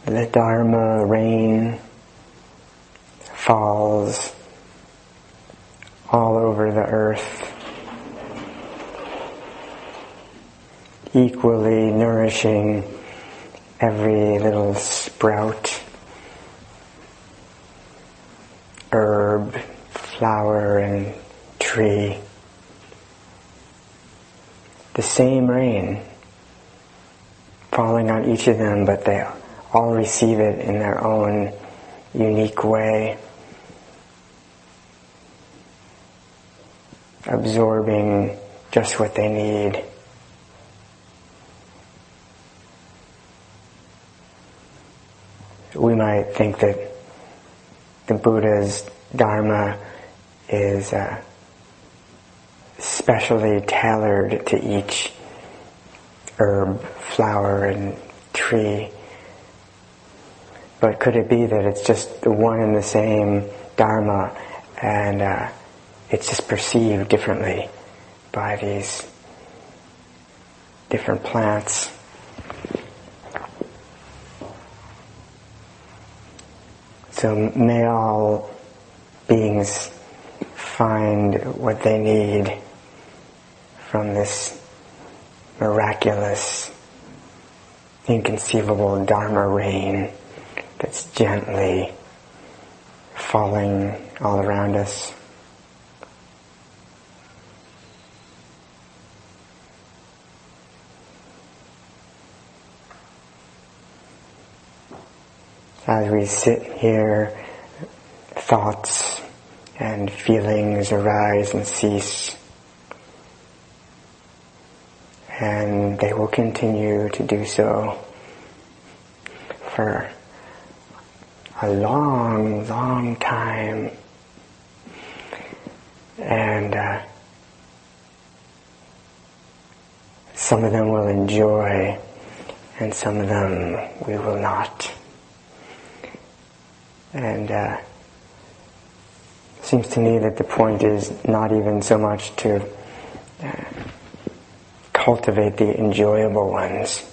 The Dharma rain falls all over the earth, equally nourishing every little sprout, herb, flower, and tree. The same rain falling on each of them, but they all receive it in their own unique way, absorbing just what they need. We might think that the Buddha's Dharma is specially tailored to each herb, flower, and tree. But could it be that it's just the one and the same Dharma, and it's just perceived differently by these different plants? So may all beings find what they need from this miraculous, inconceivable Dharma rain that's gently falling all around us. As we sit here, thoughts and feelings arise and cease, and they will continue to do so for a long, long time. And some of them will enjoy, and some of them we will not. And it seems to me that the point is not even so much to cultivate the enjoyable ones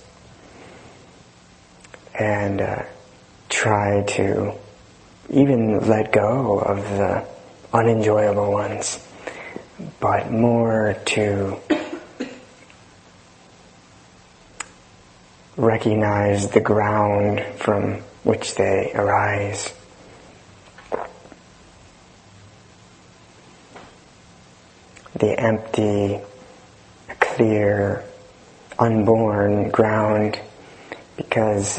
and try to even let go of the unenjoyable ones, but more to recognize the ground from which they arise. The empty, clear, unborn ground, because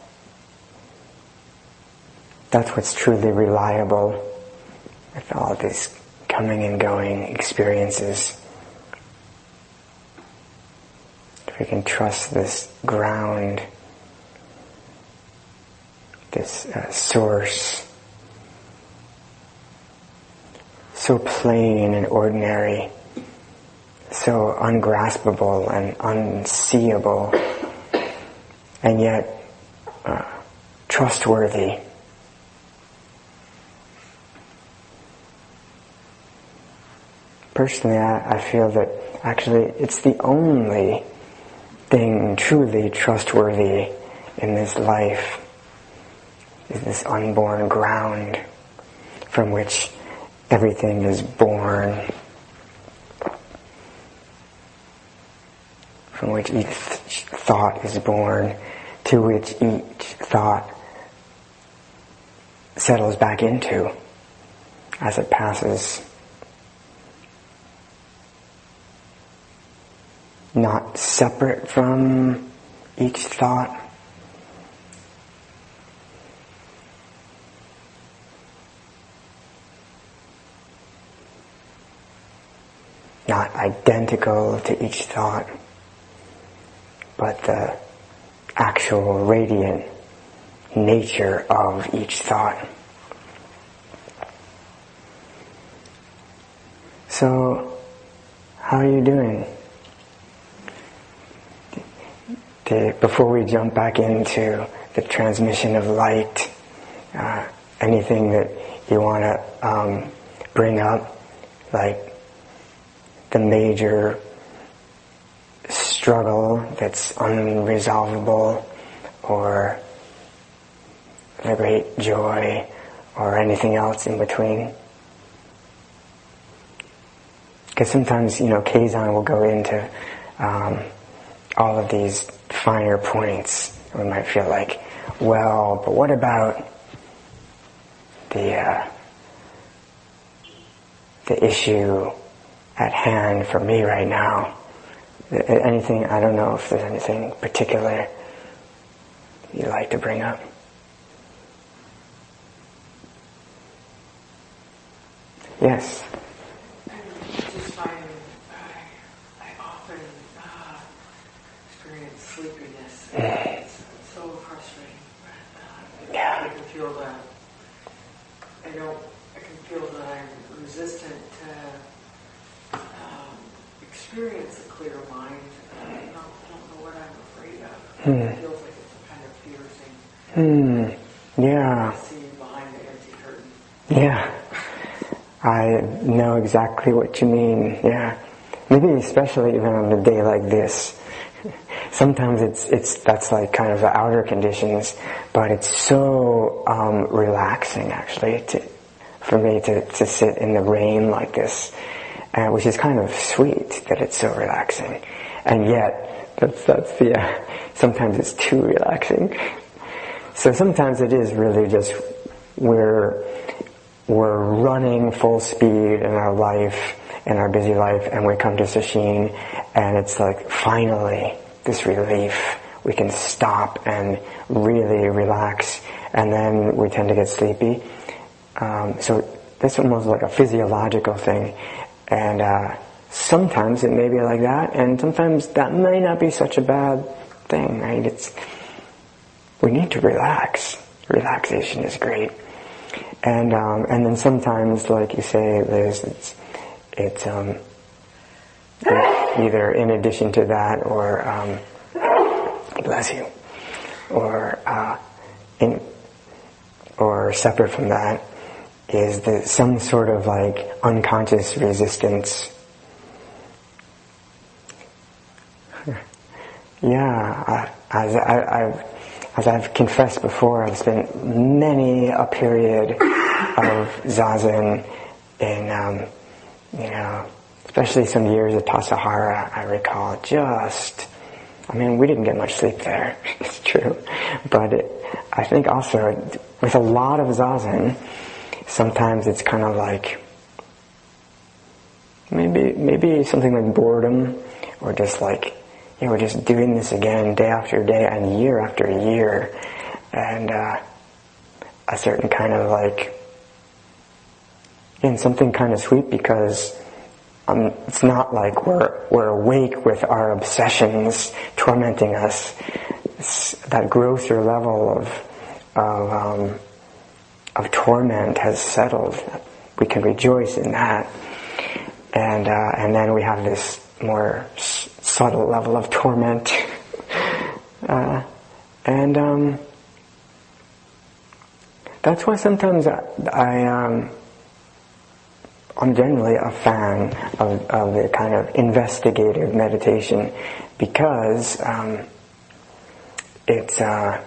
that's what's truly reliable with all these coming and going experiences. If we can trust this ground, this source, so plain and ordinary, so ungraspable and unseeable, and yet trustworthy. Personally, I feel that actually it's the only thing truly trustworthy in this life, is this unborn ground from which everything is born, from which each thought is born, to which each thought settles back into as it passes. Not separate from each thought, not identical to each thought, but the actual radiant nature of each thought. So, how are you doing? Before we jump back into the transmission of light, anything that you want to bring up, like the major struggle that's unresolvable, or liberate joy, or anything else in between. Because sometimes, Kazan will go into all of these finer points. We might feel like, well, but what about the issue at hand for me right now? Anything, I don't know if there's anything particular you'd like to bring up. Yes? I just find I often experience sleepiness. It's so frustrating. Yeah. I can feel that. I can feel that I'm resistant to experience a clear mind. I don't know what I'm afraid of. It feels like it's a kind of piercing. Yeah. I see behind the empty curtain. Yeah. I know exactly what you mean. Yeah. Maybe especially even on a day like this. Sometimes that's like kind of the outer conditions, but it's so relaxing actually for me to sit in the rain like this, which is kind of sweet that it's so relaxing, and yet sometimes it's too relaxing. So sometimes it is really just we're running full speed in our life, in our busy life, and we come to sesshin, and it's like finally this relief. We can stop and really relax, and then we tend to get sleepy. So that's almost like a physiological thing, and sometimes it may be like that, and sometimes that may not be such a bad thing, right? We need to relax. Relaxation is great. And then sometimes, like you say, Liz, it's either in addition to that, or bless you, or separate from that, is some sort of like unconscious resistance. Yeah, as I've confessed before, I've spent many a period of zazen in, especially some years at Tassajara, I recall, we didn't get much sleep there, it's true. But I think also, with a lot of zazen, sometimes it's kind of like, maybe something like boredom, or just like, we're just doing this again day after day and year after year, and a certain kind of like, something kind of sweet, because it's not like we're awake with our obsessions tormenting us. That grosser level of torment has settled. We can rejoice in that, and then we have this more subtle level of torment, and that's why sometimes I'm generally a fan of the kind of investigative meditation, because it's a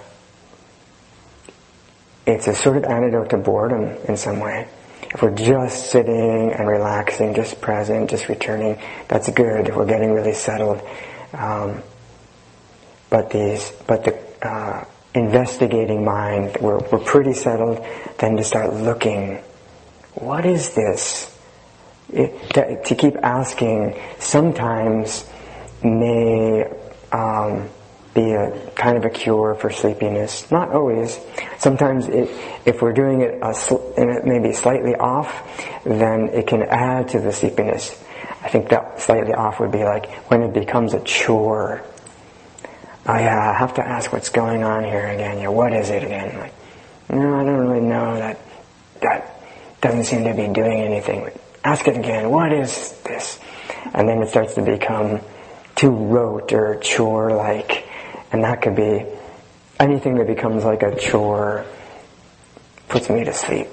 sort of antidote to boredom in some way. If we're just sitting and relaxing, just present, just returning, that's good. We're getting really settled. But the investigating mind, we're pretty settled. Then to start looking, what is this? To keep asking sometimes may be a kind of a cure for sleepiness. Not always. Sometimes if we're doing it and it may be slightly off, then it can add to the sleepiness. I think that slightly off would be like when it becomes a chore. Oh yeah, I have to ask what's going on here again. Yeah, what is it again? Like, no, I don't really know. That doesn't seem to be doing anything. Ask it again. What is this? And then it starts to become too rote or chore-like. And that could be anything that becomes like a chore puts me to sleep.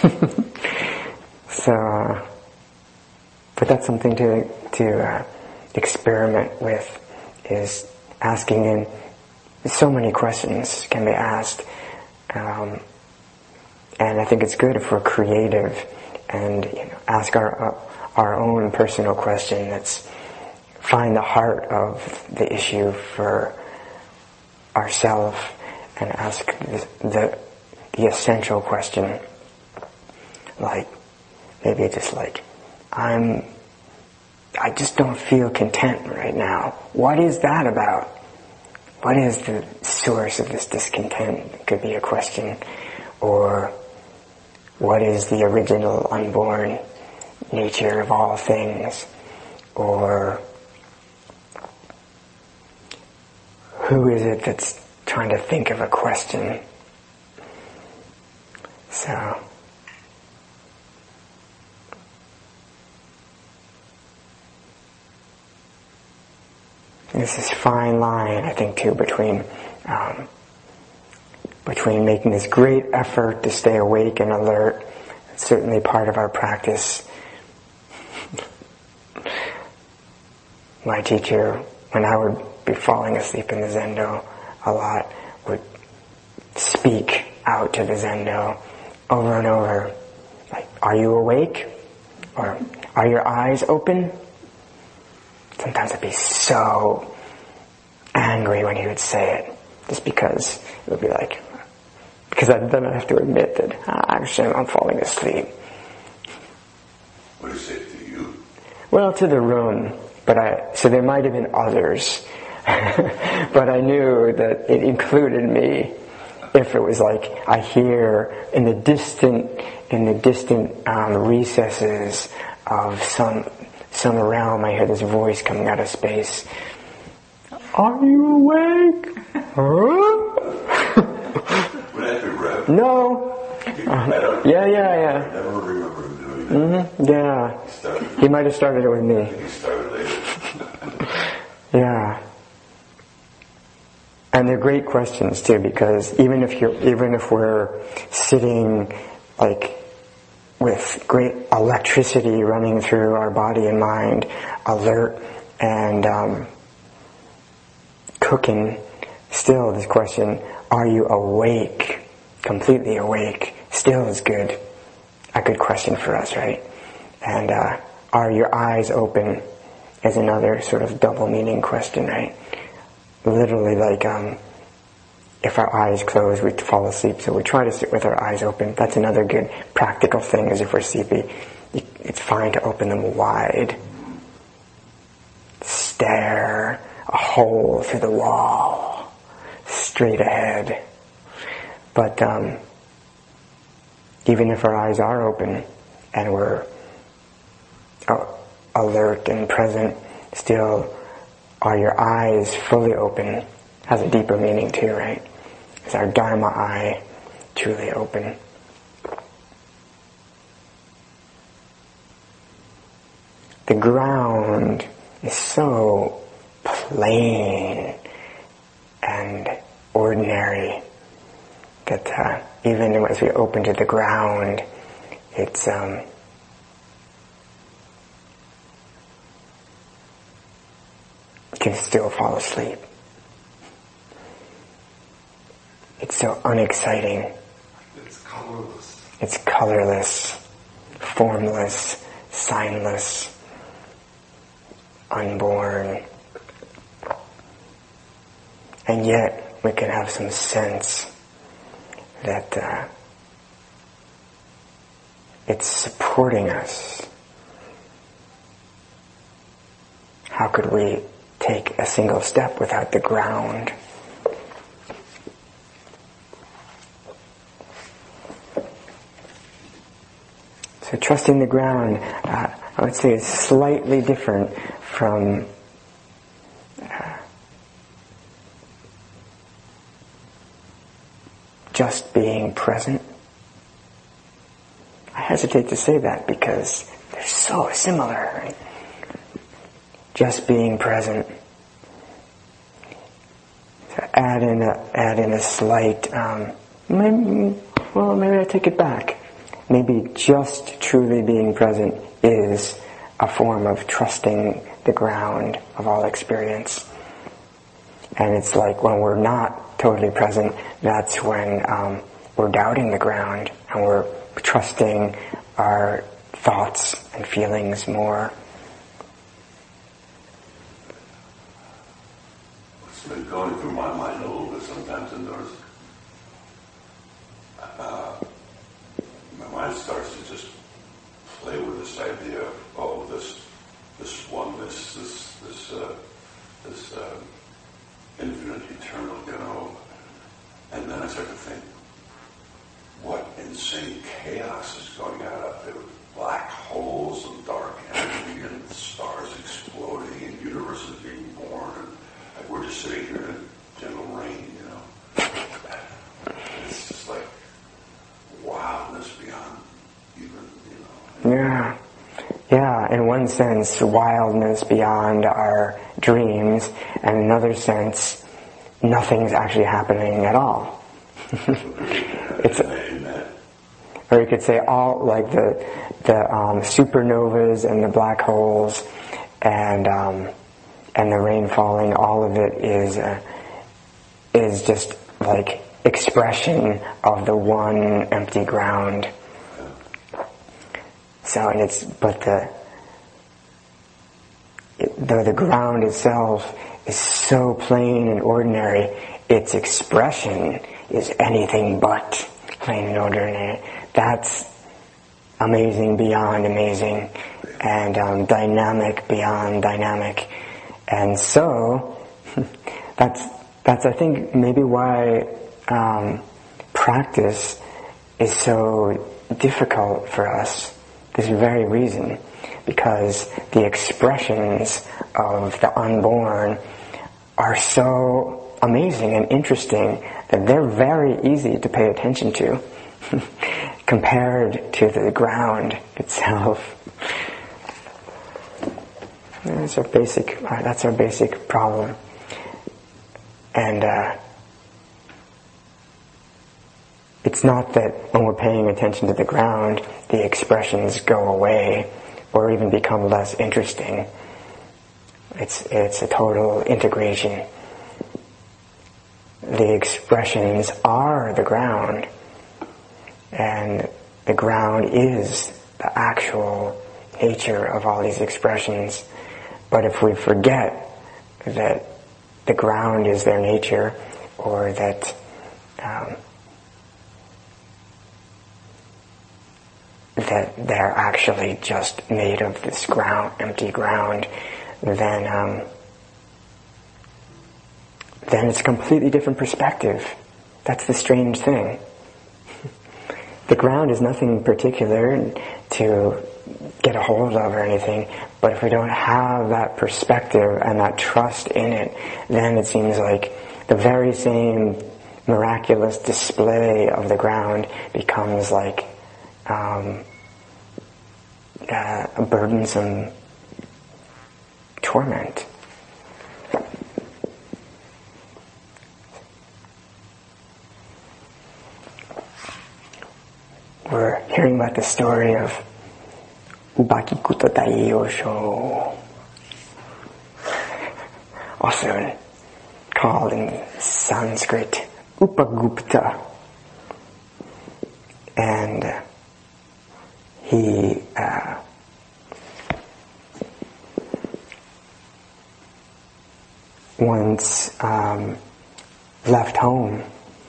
So, but that's something to experiment with, is asking in. So many questions can be asked. And I think it's good if we're creative and ask our own personal question. That's find the heart of the issue for ourselves and ask the essential question. Like, maybe just like, I just don't feel content right now. What is that about? What is the source of this discontent? It could be a question. Or, what is the original unborn nature of all things? Or, who is it that's trying to think of a question? So, there's this fine line, I think, too, between making this great effort to stay awake and alert. It's certainly part of our practice. My teacher, when I would be falling asleep in the Zendo a lot, would speak out to the Zendo over and over, like, are you awake? Or, are your eyes open? Sometimes I'd be so angry when he would say it, just because it would be like, because then I have to admit that actually I'm falling asleep. What did he say to you? Well, to the room, so there might have been others, but I knew that it included me. If it was like I hear in the distant recesses of some realm, I hear this voice coming out of space. Are you awake? Huh? Would that be Rev? No. Yeah. I never remember him doing that. Mm-hmm. Yeah. He might have started it with me. He started later. Yeah. And they're great questions too, because even if we're sitting like with great electricity running through our body and mind, alert and cooking, still this question, are you awake, completely awake, still is good. A good question for us, right? And are your eyes open is another sort of double meaning question, right? Literally like if our eyes close, we fall asleep, so we try to sit with our eyes open. That's another good practical thing, is if we're sleepy, it's fine to open them wide. Stare a hole through the wall, straight ahead. But even if our eyes are open and we're alert and present, still, are your eyes fully open? Has a deeper meaning too, right? Is our Dharma eye truly open? The ground is so plain and ordinary that even as we open to the ground, it's can still fall asleep. It's so unexciting. It's colorless. It's colorless, formless, signless, unborn. And yet we can have some sense that it's supporting us. How could we take a single step without the ground? So trusting the ground, I would say, is slightly different from just being present. I hesitate to say that because they're so similar, right? Just being present. So add in a slight, maybe I take it back. Maybe just truly being present is a form of trusting the ground of all experience. And it's like when we're not totally present, that's when we're doubting the ground and we're trusting our thoughts and feelings more. What's been going through my mind a little bit sometimes indoors, my mind starts to just play with this idea of, oh, this oneness, this infinite, eternal, and then I start to think, what insane chaos is going on out there with black holes and dark energy and stars exploding and universes being born, and like we're just sitting here in gentle rain, It's just like wildness beyond even, Yeah, in one sense, wildness beyond our dreams, and in another sense, nothing's actually happening at all. Or you could say all, like the supernovas and the black holes and the rain falling, all of it is just like expression of the one empty ground. So, though the ground itself is so plain and ordinary, its expression is anything but plain and ordinary. That's amazing beyond amazing, and dynamic beyond dynamic. And so, that's I think maybe why practice is so difficult for us. This very reason, because the expressions of the unborn are so amazing and interesting that they're very easy to pay attention to compared to the ground itself. That's our basic problem. And it's not that when we're paying attention to the ground, the expressions go away or even become less interesting. It's a total integration. The expressions are the ground, and the ground is the actual nature of all these expressions. But if we forget that the ground is their nature, or that that they're actually just made of this ground, empty ground, then it's a completely different perspective. That's the strange thing. The ground is nothing particular to get a hold of or anything, but if we don't have that perspective and that trust in it, then it seems like the very same miraculous display of the ground becomes like a burdensome torment. We're hearing about the story of Ubhakikuta Dai Osho, also called in Sanskrit Upagupta, and he once left home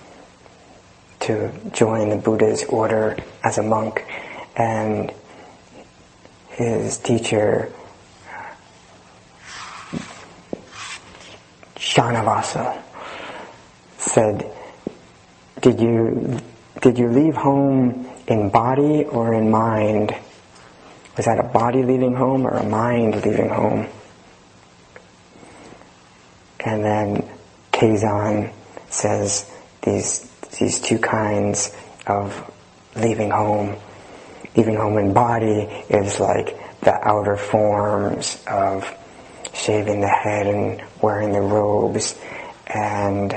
to join the Buddha's order as a monk, and his teacher Shanavasa said, Did you leave home in body or in mind? Was that a body leaving home or a mind leaving home? And then Kazan says these two kinds of leaving home. Leaving home in body is like the outer forms of shaving the head and wearing the robes and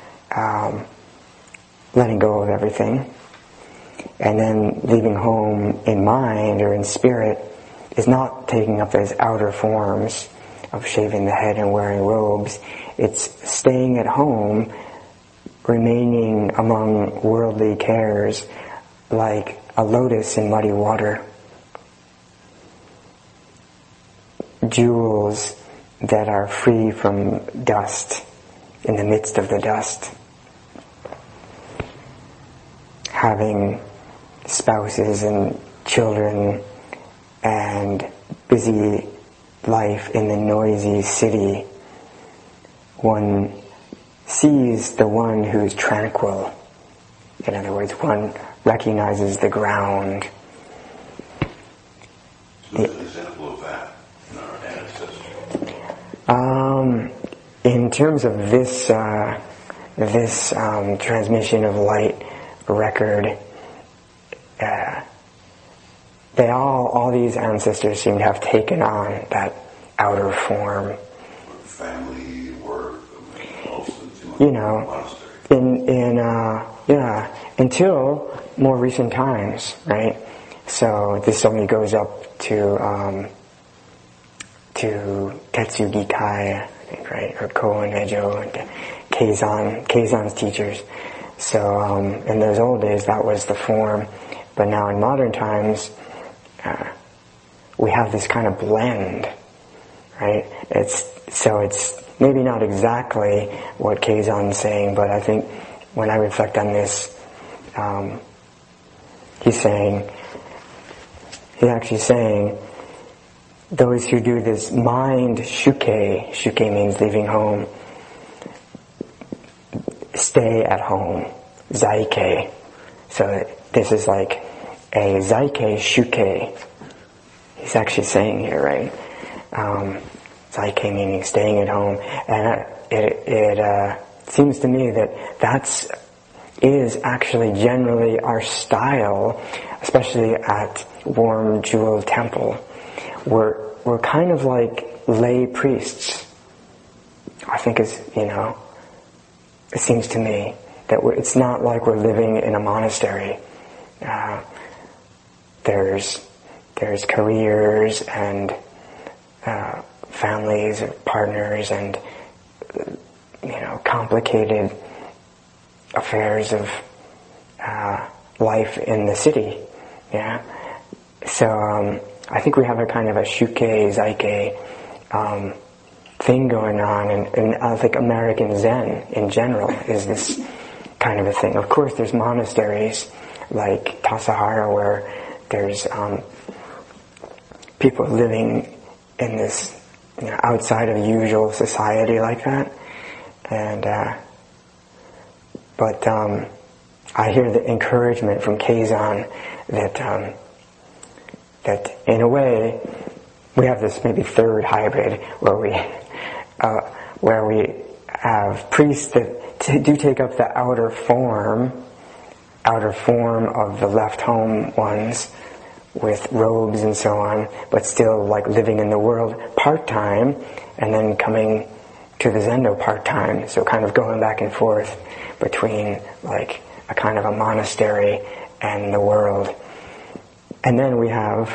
letting go of everything. And then leaving home in mind or in spirit is not taking up those outer forms of shaving the head and wearing robes. It's staying at home remaining among worldly cares like a lotus in muddy water. Jewels that are free from dust in the midst of the dust. Having spouses and children and busy life in the noisy city, one sees the one who's tranquil. In other words, one recognizes the ground. Who's an example of that in our ancestors? In terms of this transmission of light record, they all these ancestors seem to have taken on that outer form. Family, work, also, monastery. Until more recent times, right? So this only goes up to Tetsu Gikai, I think, right, or Koen Ejo and Keizan's teachers. So in those old days, that was the form, but now in modern times, we have this kind of blend, right? It's maybe not exactly what Keizan's saying, but I think when I reflect on this, he's actually saying, those who do this mind shuke means leaving home, stay at home, zaike. So this is like a zaike shuke. He's actually saying here, right? Zaike meaning staying at home. And it seems to me that is actually generally our style, especially at Warm Jewel Temple. We're kind of like lay priests. I think it seems to me that it's not like we're living in a monastery. There's careers and families and partners and complicated affairs of life in the city. Yeah. So I think we have a kind of a shuke zaike thing going on, and I think American Zen in general is this kind of a thing. Of course, there's monasteries like Tassajara where there's people living in this outside of usual society like that, and but I hear the encouragement from Keizan that in a way we have this maybe third hybrid where we have priests that do take up the outer form of the left home ones with robes and so on, but still like living in the world part-time, and then coming to the Zendo part-time, so kind of going back and forth between like a kind of a monastery and the world. And then we have,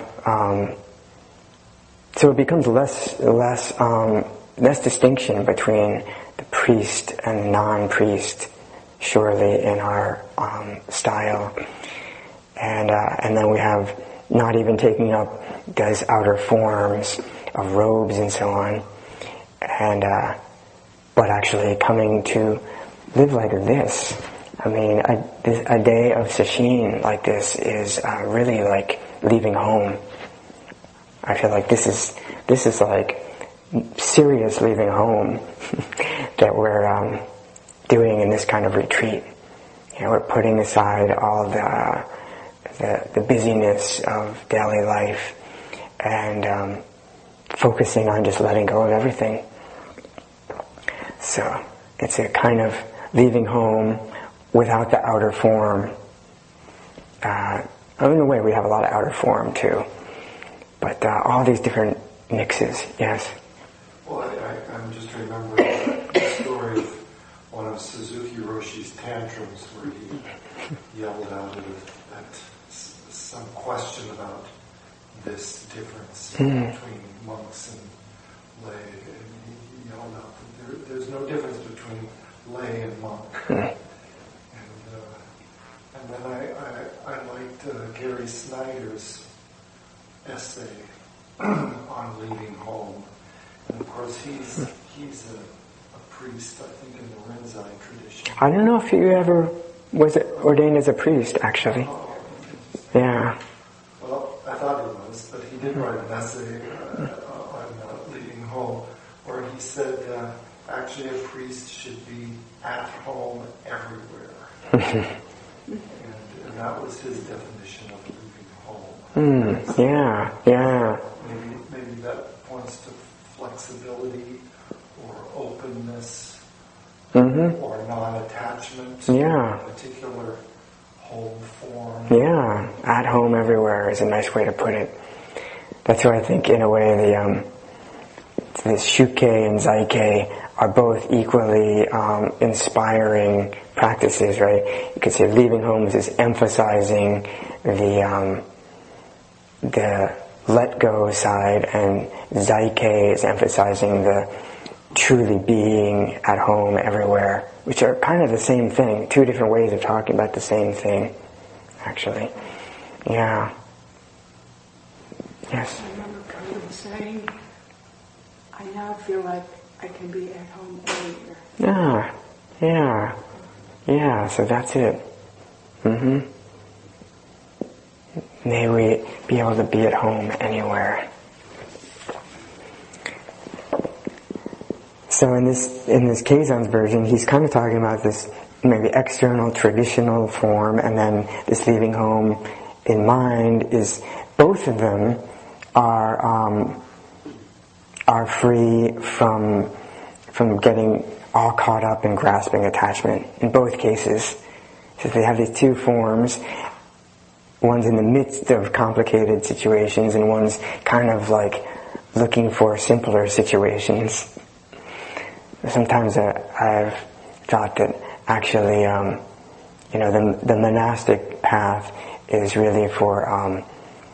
so it becomes less distinction between the priest and non-priest, surely in our style. And then we have not even taking up those outer forms of robes and so on, and but actually coming to live like this. I mean, a day of sesshin like this is really like leaving home. I feel like this is like serious leaving home that we're doing in this kind of retreat. We're putting aside all the busyness of daily life and focusing on just letting go of everything. So it's a kind of leaving home without the outer form. In a way, we have a lot of outer form too, but all these different mixes. Yes. Well, I'm just remembering the story of one of Suzuki Roshi's tantrums where he yelled out at some question about this difference between monks and lay, and he yelled out that there's no difference between lay and monk. Gary Snyder's essay on leaving home. And of course, he's a priest, I think, in the Rinzai tradition. I don't know if you ever was ordained as a priest, actually. Yeah. Well, I thought he was, but he did write an essay on leaving home, where he said actually a priest should be at home everywhere. and that was his definition of leaving home. Yeah. Maybe that points to flexibility or openness or non-attachment to a particular home form. Yeah, at home everywhere is a nice way to put it. That's why I think, in a way, the Shuke and Zaike are both equally inspiring practices, right? You could say leaving homes is emphasizing the let go side, and Zaike is emphasizing the truly being at home everywhere, which are kind of the same thing, two different ways of talking about the same thing, actually. Yeah. Yes? I remember Karen saying, I now feel like I can be at home anywhere. Yeah, so that's it. May we be able to be at home anywhere. So in this Keizan's version, he's kind of talking about this maybe external traditional form, and then this leaving home in mind is, both of them are free from getting all caught up in grasping attachment. In both cases, so they have these two forms. One's in the midst of complicated situations, and one's kind of like looking for simpler situations. Sometimes I've thought that actually, the monastic path is really for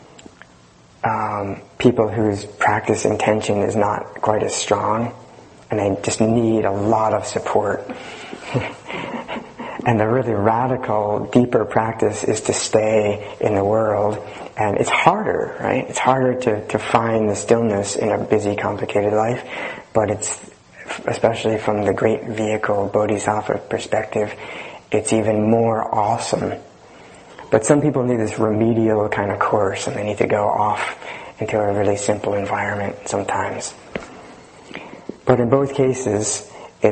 people whose practice intention is not quite as strong, and they just need a lot of support. And the really radical, deeper practice is to stay in the world. And it's harder, right? It's harder to find the stillness in a busy, complicated life. But it's, especially from the great vehicle Bodhisattva perspective, it's even more awesome. But some people need this remedial kind of course, and they need to go off into a really simple environment sometimes. But in both cases,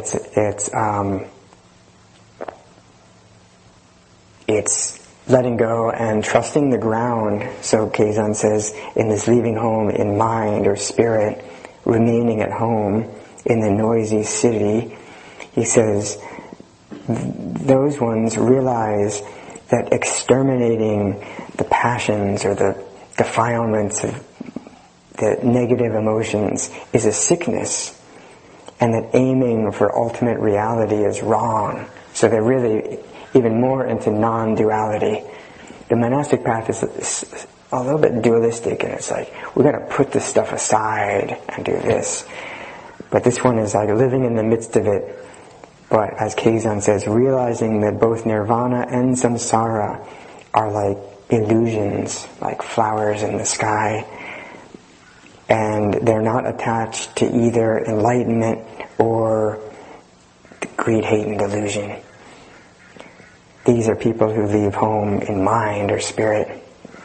it's letting go and trusting the ground. So Keizan says, in this leaving home in mind or spirit, remaining at home in the noisy city, he says, those ones realize that exterminating the passions or the defilements of the negative emotions is a sickness, and that aiming for ultimate reality is wrong. So they're really even more into non-duality. The monastic path is a little bit dualistic, and it's like, we've got to put this stuff aside and do this. But this one is like living in the midst of it, but as Keizan says, realizing that both nirvana and samsara are like illusions, like flowers in the sky, and they're not attached to either enlightenment or greed, hate, and delusion. These are people who leave home in mind or spirit.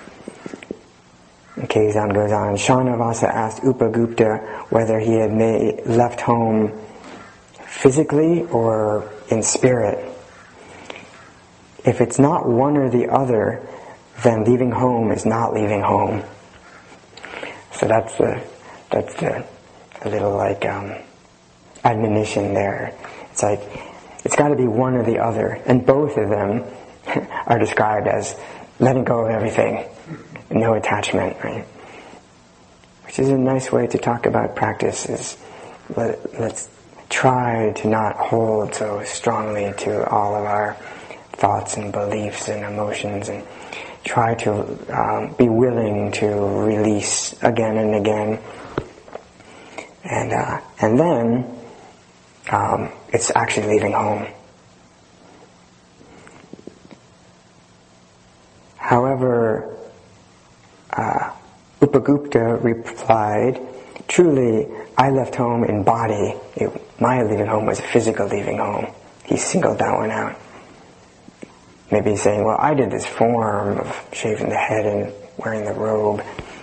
And Keizan goes on, Shanavasa asked Upagupta whether he had left home physically or in spirit. If it's not one or the other, then leaving home is not leaving home. So that's the little like admonition there. It's like, it's got to be one or the other, and both of them are described as letting go of everything, no attachment, right? Which is a nice way to talk about practice. Is let's try to not hold so strongly to all of our thoughts and beliefs and emotions, and try to be willing to release again and again, and then it's actually leaving home. However, Upagupta replied, truly, I left home in body. My leaving home was a physical leaving home. He singled that one out. Maybe he's saying, well, I did this form of shaving the head and wearing the robe.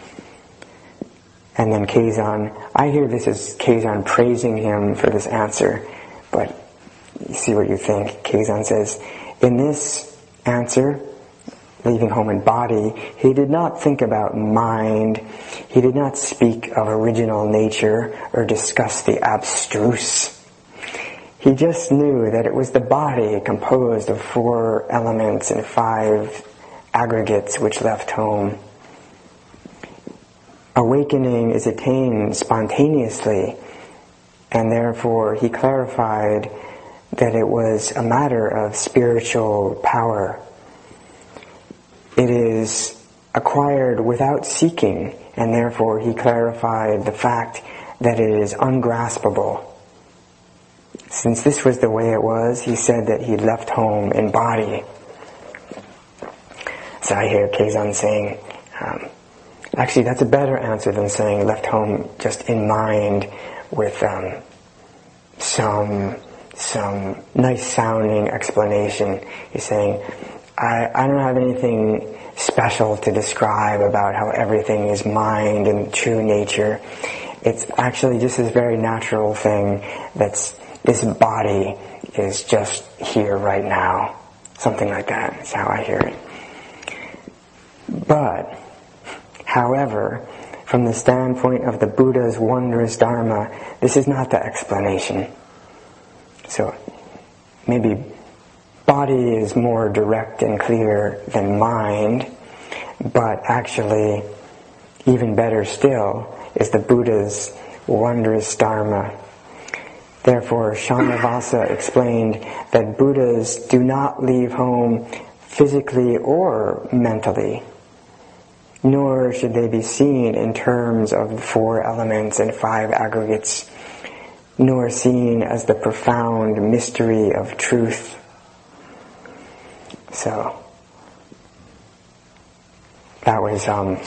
And then Kazan, I hear this as Kazan praising him for this answer, but you see what you think. Kazan says, in this answer, leaving home in body, he did not think about mind, he did not speak of original nature or discuss the abstruse. He just knew that it was the body composed of 4 elements and 5 aggregates which left home. Awakening is attained spontaneously, and therefore he clarified that it was a matter of spiritual power. It is acquired without seeking, and therefore he clarified the fact that it is ungraspable. Since this was the way it was, he said that he left home in body. So I hear Kazan saying, actually that's a better answer than saying left home just in mind with some nice sounding explanation. He's saying, I don't have anything special to describe about how everything is mind and true nature. It's actually just this very natural thing that's this body is just here right now. Something like that is how I hear it. But, however, from the standpoint of the Buddha's wondrous Dharma, this is not the explanation. So, maybe body is more direct and clear than mind, but actually, even better still, is the Buddha's wondrous Dharma. Therefore, Shanavasa explained that Buddhas do not leave home physically or mentally, nor should they be seen in terms of the 4 elements and 5 aggregates, nor seen as the profound mystery of truth. So, that was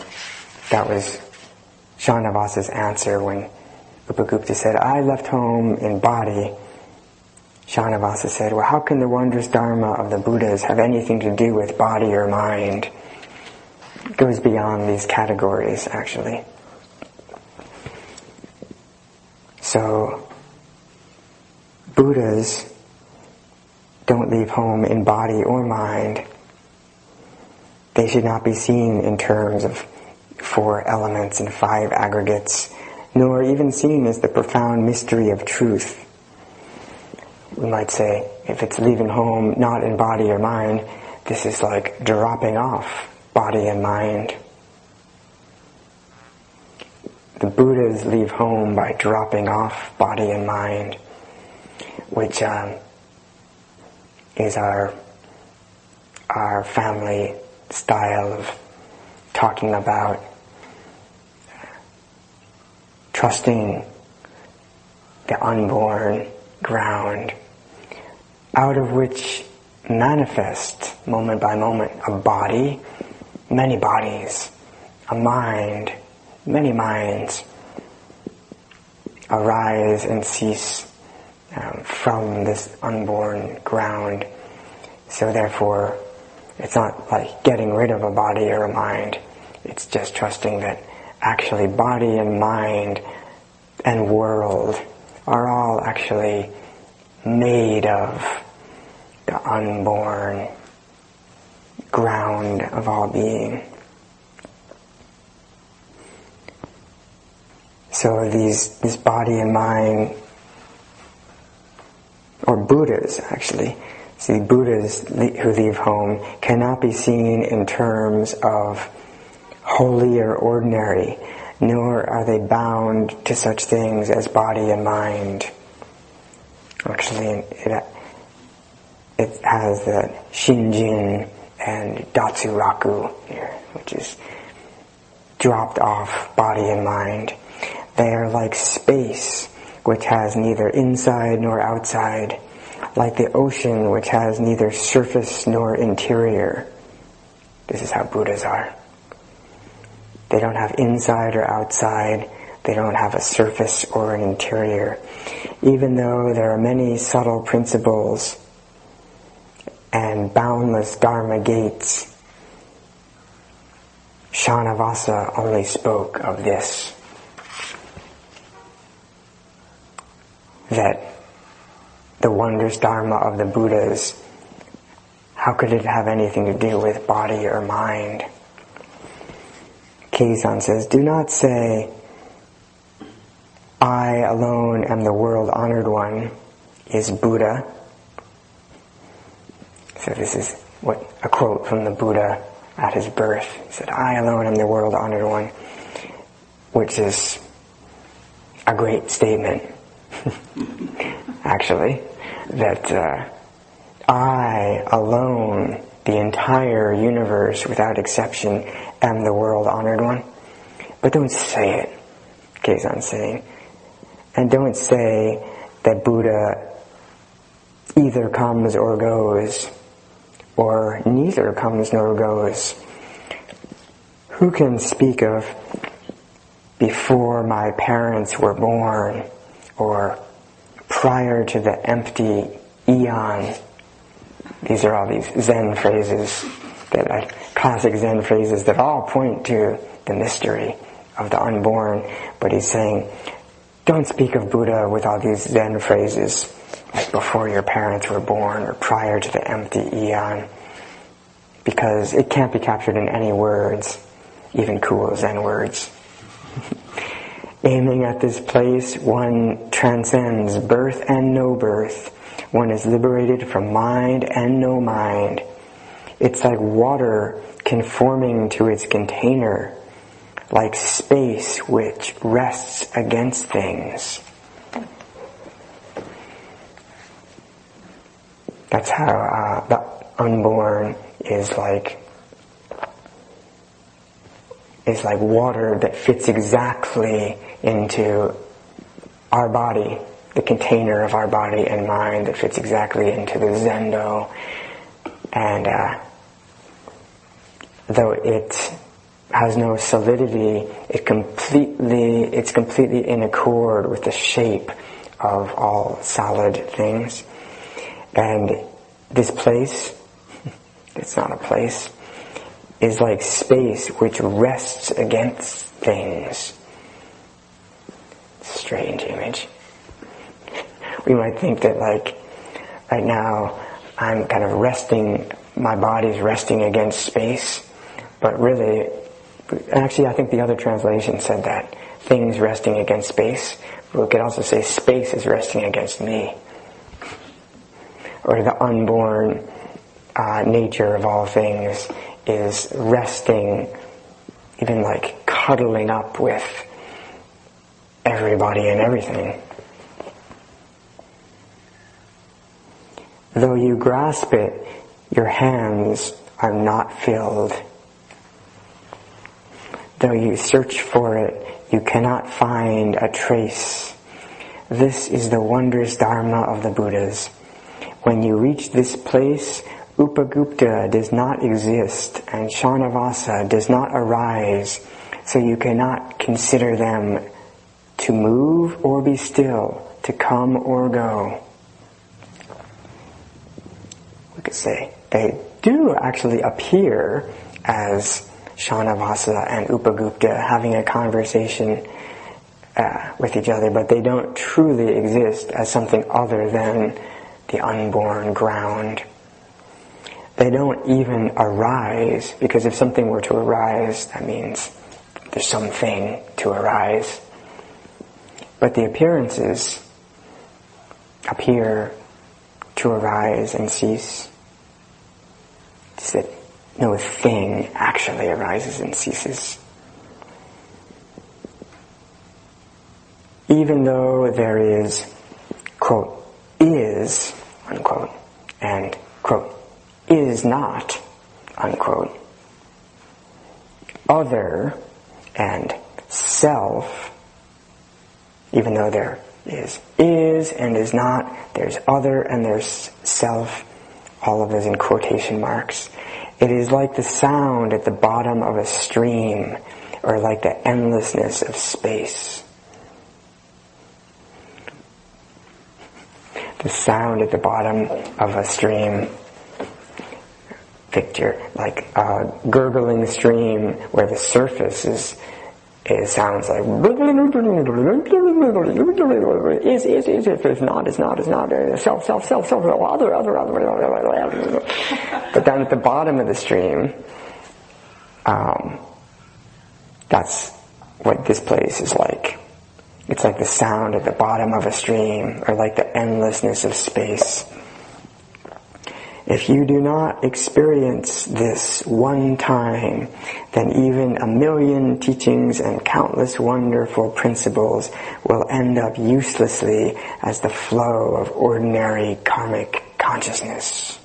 Shanavasa's answer when Upagupta said, I left home in body. Shanavasa said, well, how can the wondrous Dharma of the Buddhas have anything to do with body or mind? It goes beyond these categories, actually. So, Buddhas don't leave home in body or mind. They should not be seen in terms of 4 elements and 5 aggregates, nor even seen as the profound mystery of truth. We might say, if it's leaving home not in body or mind, this is like dropping off body and mind. The Buddhas leave home by dropping off body and mind, which is our family style of talking about trusting the unborn ground, out of which manifest, moment by moment, a body, many bodies, a mind, many minds, arise and cease from this unborn ground. So therefore, it's not like getting rid of a body or a mind. It's just trusting that actually body and mind and world are all actually made of the unborn ground of all being. So this body and mind, or Buddhas actually, see, Buddhas who leave home cannot be seen in terms of holy or ordinary, nor are they bound to such things as body and mind. Actually, it has the Shinjin and Datsuraku here, which is dropped off body and mind. They are like space, which has neither inside nor outside, like the ocean, which has neither surface nor interior. This is how Buddhas are. They don't have inside or outside. They don't have a surface or an interior. Even though there are many subtle principles and boundless Dharma gates, Shanavasa only spoke of this. That the wondrous Dharma of the Buddhas, how could it have anything to do with body or mind? Keizan says, do not say, I alone am the world honored one, is Buddha. So this is a quote from the Buddha at his birth. He said, I alone am the world honored one, which is a great statement, actually, that I alone, the entire universe without exception, am the world honored one. But don't say it, Keizan's saying. And don't say that Buddha either comes or goes, or neither comes nor goes. Who can speak of before my parents were born, or prior to the empty eon? These are all these Zen phrases, classic Zen phrases that all point to the mystery of the unborn. But he's saying, don't speak of Buddha with all these Zen phrases, like before your parents were born or prior to the empty eon, because it can't be captured in any words, even cool Zen words. Aiming at this place, one transcends birth and no birth. One is liberated from mind and no mind. It's like water conforming to its container, like space which rests against things. That's how the unborn is like water that fits exactly into our body, the container of our body and mind that fits exactly into the zendo. And though it has no solidity, it's completely in accord with the shape of all solid things. And this place, it's not a place, is like space which rests against things. Strange image. We might think that right now I'm kind of resting, my body's resting against space, but really, actually I think the other translation said that, things resting against space. We could also say space is resting against me. Or the unborn nature of all things is resting, even like cuddling up with everybody and everything. Though you grasp it, your hands are not filled. Though you search for it, you cannot find a trace. This is the wondrous Dharma of the Buddhas. When you reach this place, Upagupta does not exist and Shanavasa does not arise, so you cannot consider them to move or be still, to come or go. We could say they do actually appear as Shanavasa and Upagupta having a conversation with each other, but they don't truly exist as something other than the unborn ground. They don't even arise, because if something were to arise, that means there's something to arise. But the appearances appear to arise and cease. It's that no thing actually arises and ceases. Even though there is, quote, is, unquote, and, quote, is not, unquote, other and self, even though there is and is not, there's other and there's self, all of those in quotation marks. It is like the sound at the bottom of a stream, or like the endlessness of space. The sound at the bottom of a stream. Picture like a gurgling stream where the surface it sounds like is, if not, it's not, self, other. But down at the bottom of the stream, that's what this place is like. It's like the sound at the bottom of a stream, or like the endlessness of space. If you do not experience this one time, then even 1,000,000 teachings and countless wonderful principles will end up uselessly as the flow of ordinary karmic consciousness.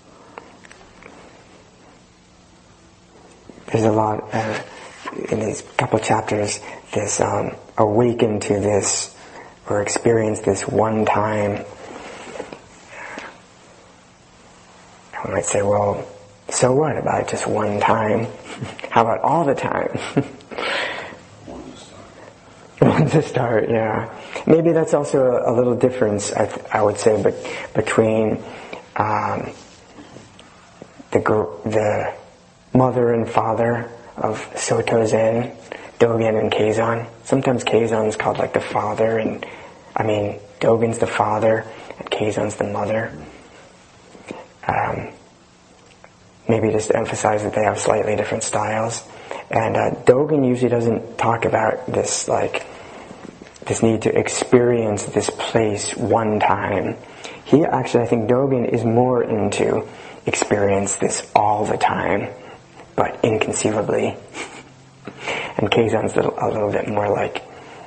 There's a lot in these couple chapters, this awaken to this, or experience this one time. I might say, well, so what about just one time? How about all the time? One's a start, yeah. Maybe that's also a little difference, I would say, but between the mother and father of Soto Zen, Dogen and Keizan. Sometimes Keizan's called like the father, Dogen's the father, and Keizan's the mother. Maybe just to emphasize that they have slightly different styles. And Dogen usually doesn't talk about this this need to experience this place one time. He actually, I think Dogen is more into experience this all the time, but inconceivably. And Keizan's a little bit more like,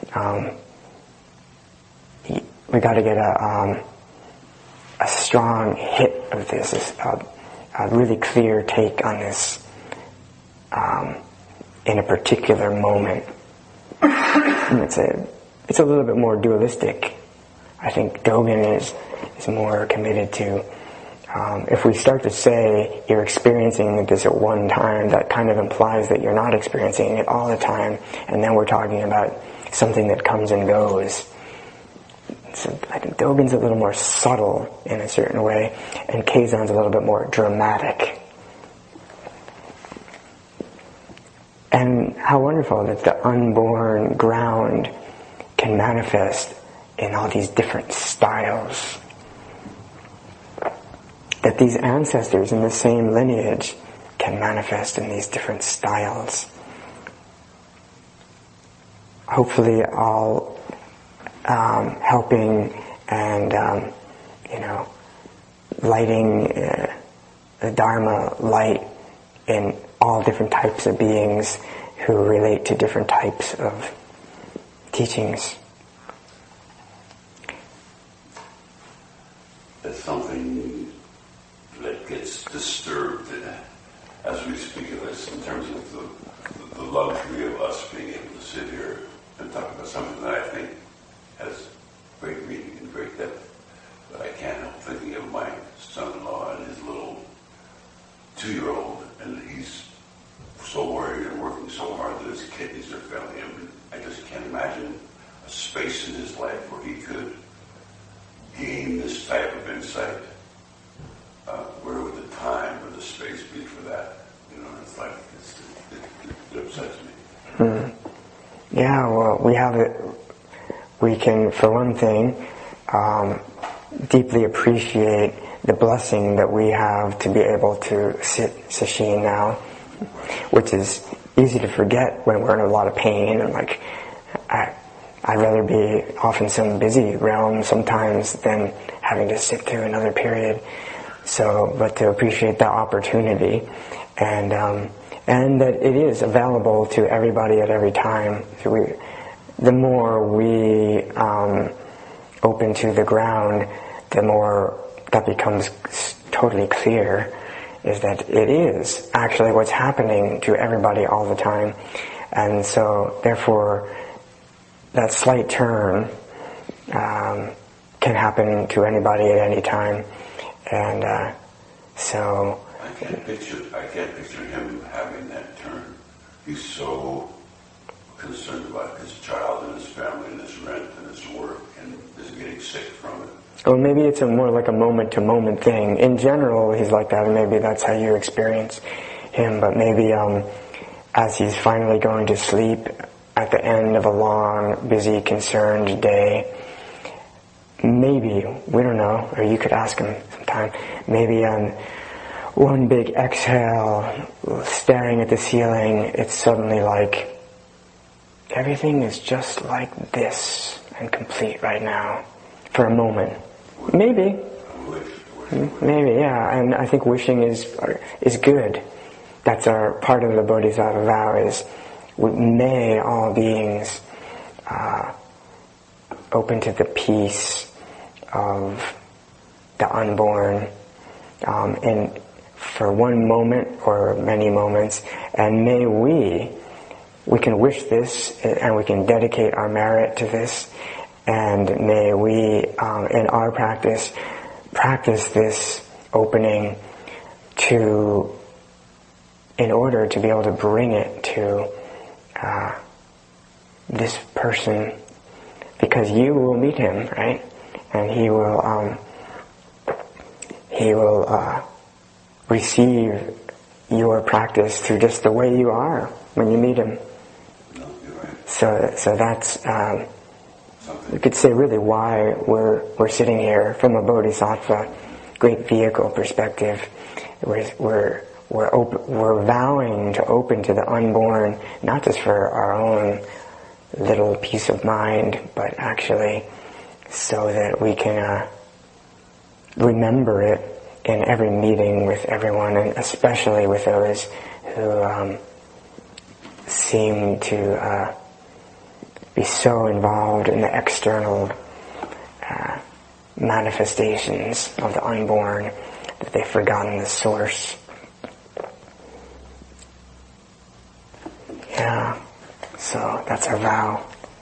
we got to get a strong hit of this, a really clear take on this in a particular moment. And it's a little bit more dualistic. I think Dogen is more committed to, if we start to say you're experiencing this at one time, that kind of implies that you're not experiencing it all the time, and then we're talking about something that comes and goes. So I think Dogen's a little more subtle in a certain way, and Keizan's a little bit more dramatic. And how wonderful that the unborn ground can manifest in all these different styles. That these ancestors in the same lineage can manifest in these different styles. Hopefully all helping and lighting the Dharma light in all different types of beings who relate to different types of teachings. That's something that gets disturbed as we speak of this, in terms of the luxury of us being able to sit here and talk about something that I think has great meaning and great depth. But I can't help thinking of my son-in-law and his little 2-year-old, and he's so worried and working so hard that his kidneys are failing him. And I just can't imagine a space in his life where he could gain this type of insight. Where would the time or the space be for that? It's like, it upsets me. Yeah, well, we can, for one thing, deeply appreciate the blessing that we have to be able to sit sesshin now, which is easy to forget when we're in a lot of pain, and I'd rather be off in some busy realm sometimes than having to sit through another period. So, but to appreciate that opportunity, and that it is available to everybody at every time. So the more we open to the ground, the more that becomes totally clear, is that it is actually what's happening to everybody all the time. And so, therefore, that slight turn can happen to anybody at any time. And so... I can't picture him having that turn. He's so concerned about his child and his family and his rent and his work and is getting sick from it. Or maybe it's more like a moment-to-moment thing. In general, he's like that, and maybe that's how you experience him. But maybe as he's finally going to sleep at the end of a long, busy, concerned day, maybe, we don't know, or you could ask him sometime, maybe on one big exhale, staring at the ceiling, it's suddenly like, everything is just like this and complete right now, for a moment. Maybe. Maybe, yeah. And I think wishing is good. That's our part of the Bodhisattva vow is, may all beings open to the peace of the unborn, and for one moment or many moments, and may we can wish this and we can dedicate our merit to this, and may we in our practice this opening in order to be able to bring it to this person, because you will meet him, right? And he will receive your practice through just the way you are when you meet him. So that's you could say really why we're sitting here from a bodhisattva, great vehicle perspective. We're vowing to open to the unborn, not just for our own little peace of mind, but actually so that we can remember it in every meeting with everyone, and especially with those who seem to be so involved in the external manifestations of the unborn that they've forgotten the source. Yeah, so that's our vow.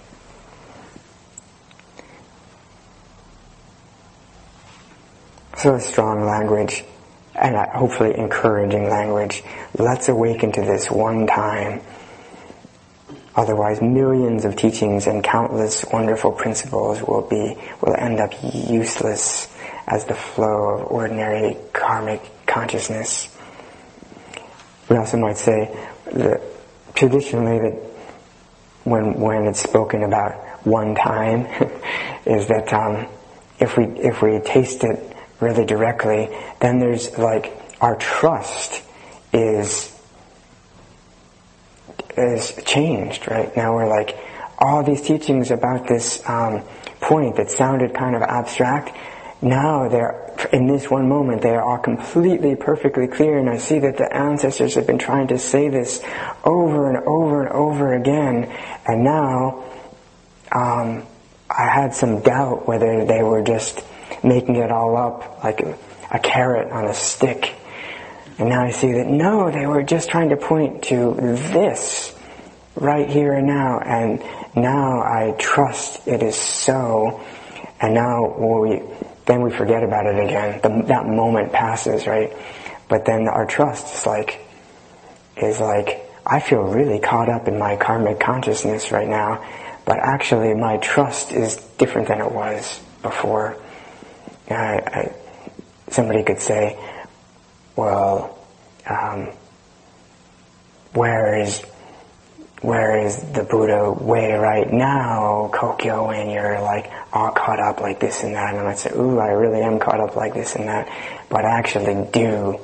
So strong language, and hopefully encouraging language. Let's awaken to this one time. Otherwise, millions of teachings and countless wonderful principles will end up useless as the flow of ordinary karmic consciousness. We also might say that traditionally that when it's spoken about one time, is that if we taste it really directly, then there's like our trust is changed, right? Now we're like, all these teachings about this point that sounded kind of abstract, now in this one moment they are all completely perfectly clear, and I see that the ancestors have been trying to say this over and over and over again, and now I had some doubt whether they were just making it all up like a carrot on a stick. And now I see that no, they were just trying to point to this right here and now, and now I trust it is so, and now then we forget about it again. That moment passes, right? But then our trust is like, I feel really caught up in my karmic consciousness right now, but actually my trust is different than it was before. Somebody could say, well, where is the Buddha way right now, Kokyo, when you're like all caught up like this and that? And I might say, ooh, I really am caught up like this and that, but I actually do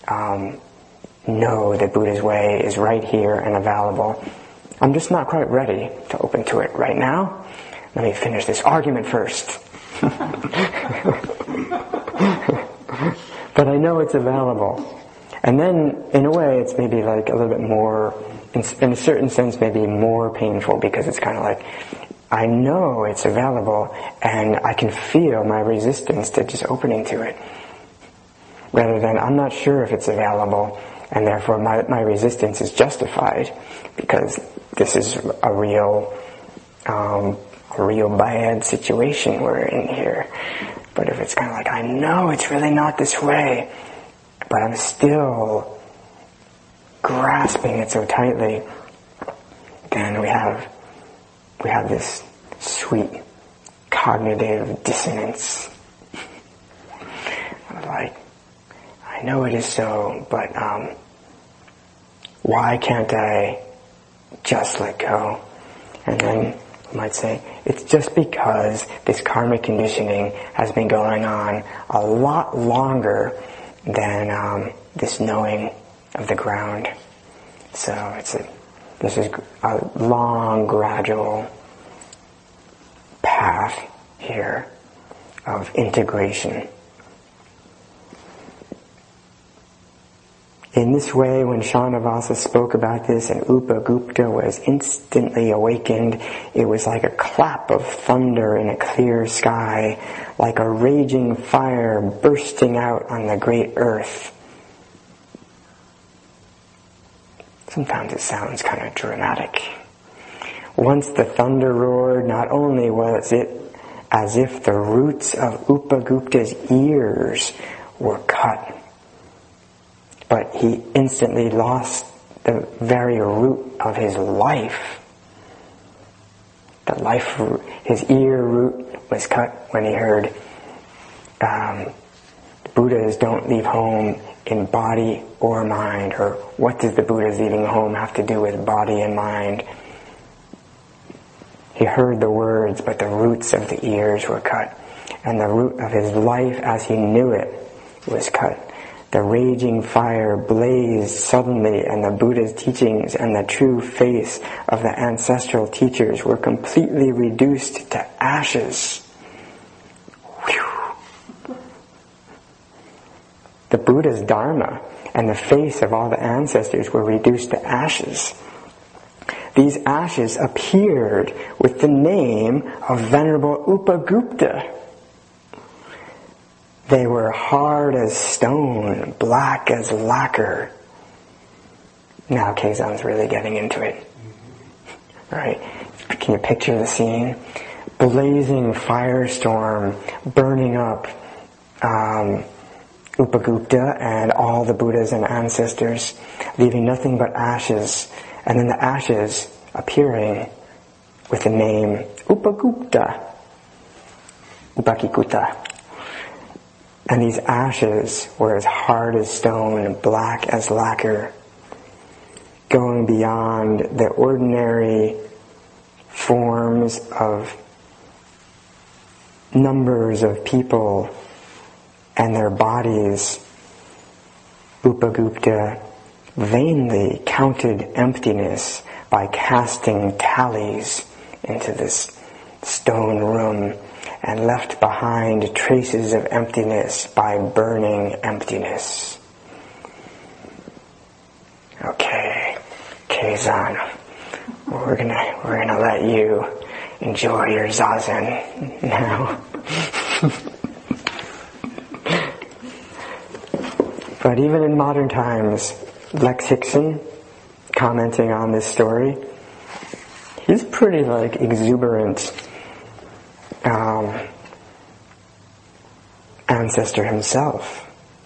know that Buddha's way is right here and available. I'm just not quite ready to open to it right now. Let me finish this argument first. But I know it's available. And then, in a way, it's maybe like a little bit more, in a certain sense, maybe more painful, because it's kind of like, I know it's available, and I can feel my resistance to just opening to it. Rather than, I'm not sure if it's available, and therefore my resistance is justified, because this is a real bad situation we're in here. But if it's kind of like, I know it's really not this way, but I'm still grasping it so tightly, then we have this sweet cognitive dissonance. Like, I know it is so, but why can't I just let go? And then you might say, it's just because this karmic conditioning has been going on a lot longer than this knowing of the ground. So this is a long, gradual path here of integration. In this way, when Shanavasa spoke about this and Upagupta was instantly awakened, it was like a clap of thunder in a clear sky, like a raging fire bursting out on the great earth. Sometimes it sounds kind of dramatic. Once the thunder roared, not only was it as if the roots of Upagupta's ears were cut, but he instantly lost the very root of his life. The life root, his ear root was cut when he heard Buddhas don't leave home in body or mind, or what does the Buddha's leaving home have to do with body and mind? He heard the words, but the roots of the ears were cut, and the root of his life as he knew it was cut. The raging fire blazed suddenly, and the Buddha's teachings and the true face of the ancestral teachers were completely reduced to ashes. Whew. The Buddha's Dharma and the face of all the ancestors were reduced to ashes. These ashes appeared with the name of Venerable Upagupta. They were hard as stone, black as lacquer. Now Keizan's really getting into it. Right? Can you picture the scene? Blazing firestorm, burning up Upagupta and all the Buddhas and ancestors, leaving nothing but ashes. And then the ashes appearing with the name Upagupta, Upakikuta. And these ashes were as hard as stone and black as lacquer, going beyond the ordinary forms of numbers of people and their bodies. Upagupta vainly counted emptiness by casting tallies into this stone room, and left behind traces of emptiness by burning emptiness. Okay, Keizan, we're gonna let you enjoy your zazen now. But even in modern times, Lex Hickson, commenting on this story, he's pretty exuberant ancestor himself.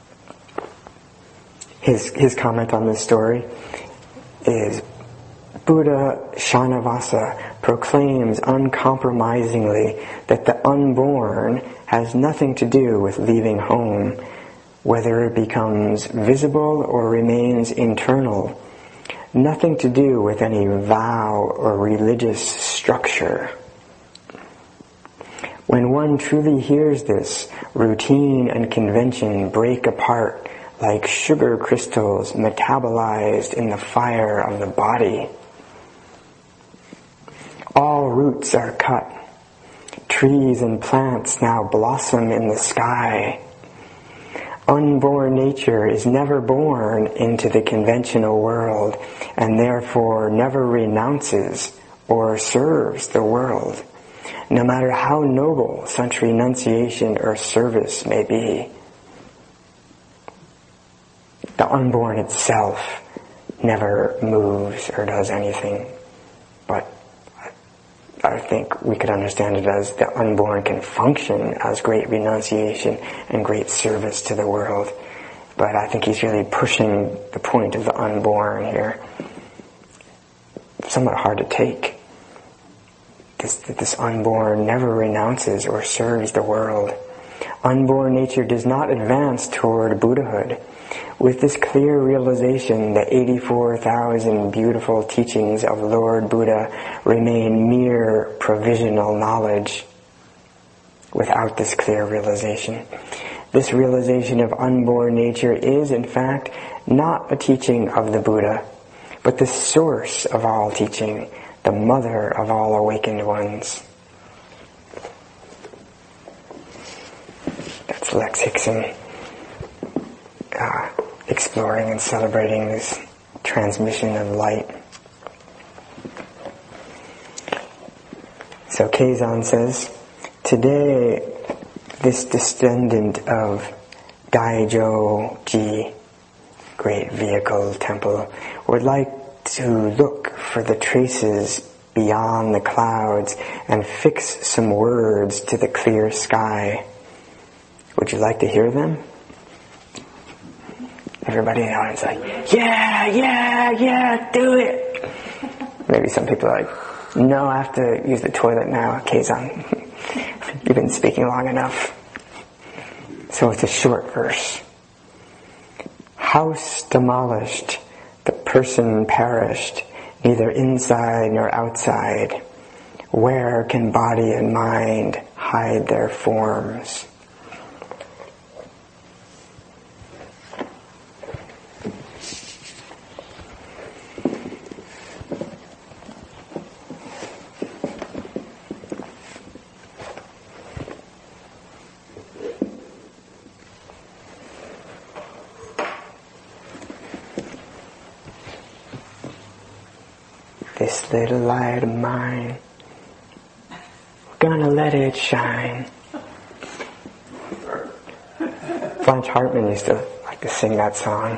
His comment on this story is, Buddha Shanavasa proclaims uncompromisingly that the unborn has nothing to do with leaving home, whether it becomes visible or remains internal, nothing to do with any vow or religious structure. When one truly hears this, routine and convention break apart like sugar crystals metabolized in the fire of the body. All roots are cut. Trees and plants now blossom in the sky. Unborn nature is never born into the conventional world, and therefore never renounces or serves the world, no matter how noble such renunciation or service may be. The unborn itself never moves or does anything, but I think we could understand it as the unborn can function as great renunciation and great service to the world. But I think he's really pushing the point of the unborn here. Somewhat hard to take. This unborn never renounces or serves the world. Unborn nature does not advance toward Buddhahood. With this clear realization, the 84,000 beautiful teachings of Lord Buddha remain mere provisional knowledge. Without this clear realization, this realization of unborn nature is, in fact, not a teaching of the Buddha, but the source of all teaching, the mother of all awakened ones. That's Lex Hixon exploring and celebrating this transmission of light. So Keizan says, today this descendant of Daijo-ji, great vehicle temple, would like to look for the traces beyond the clouds and fix some words to the clear sky. Would you like to hear them? Everybody in the audience is like, yeah, do it. Maybe some people are like, no, I have to use the toilet now, Keizan. You've been speaking long enough. So it's a short verse. House demolished, the person perished, neither inside nor outside. Where can body and mind hide their forms? This little light of mine, gonna let it shine. Blanche Hartman used to like to sing that song.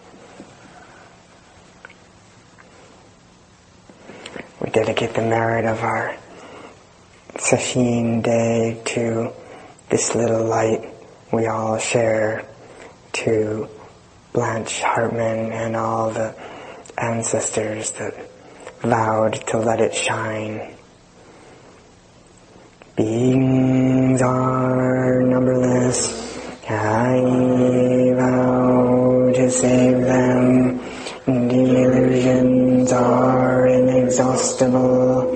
We dedicate the merit of our Sesshin Day to this little light we all share, to Blanche Hartman and all the ancestors that vowed to let it shine. Beings are numberless, I vow to save them. Delusions are inexhaustible,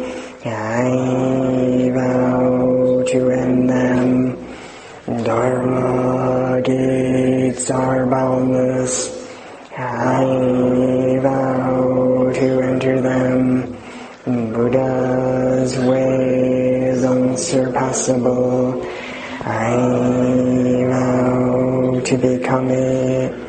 I vow to end them. Dharma gates are boundless, I vow to enter them. Buddha's way is unsurpassable, I vow to become it.